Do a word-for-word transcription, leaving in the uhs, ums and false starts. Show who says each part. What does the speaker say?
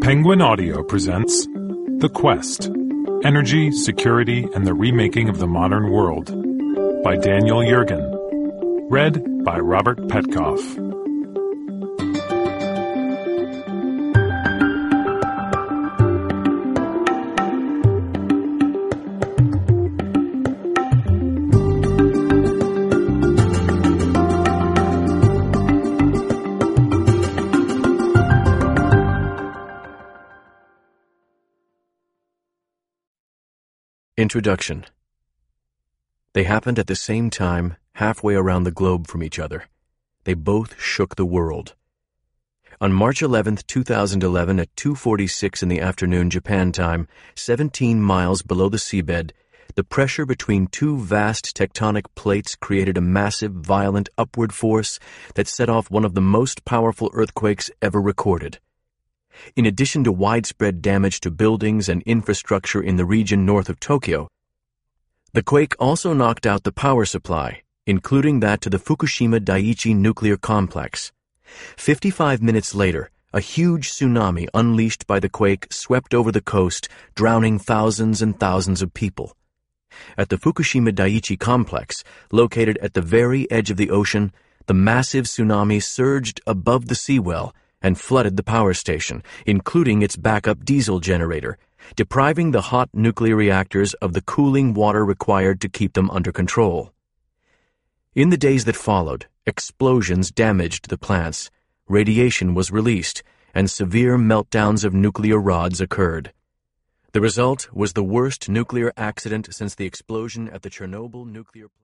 Speaker 1: Penguin Audio presents The Quest, Energy, Security, and the Remaking of the Modern World by Daniel Yergin. Read by Robert Petkoff.
Speaker 2: Introduction. They happened at the same time, halfway around the globe from each other. They both shook the world. On March eleventh, two thousand eleven, at two forty-six in the afternoon Japan time, seventeen miles below the seabed, the pressure between two vast tectonic plates created a massive, violent upward force that set off one of the most powerful earthquakes ever recorded. In addition to widespread damage to buildings and infrastructure in the region north of Tokyo, the quake also knocked out the power supply, including that to the Fukushima Daiichi nuclear complex. Fifty-five minutes later, a huge tsunami unleashed by the quake swept over the coast, drowning thousands and thousands of people. At the Fukushima Daiichi complex, located at the very edge of the ocean, the massive tsunami surged above the seawall and flooded the power station, including its backup diesel generator, depriving the hot nuclear reactors of the cooling water required to keep them under control. In the days that followed, explosions damaged the plants, radiation was released, and severe meltdowns of nuclear rods occurred. The result was the worst nuclear accident since the explosion at the Chernobyl nuclear plant.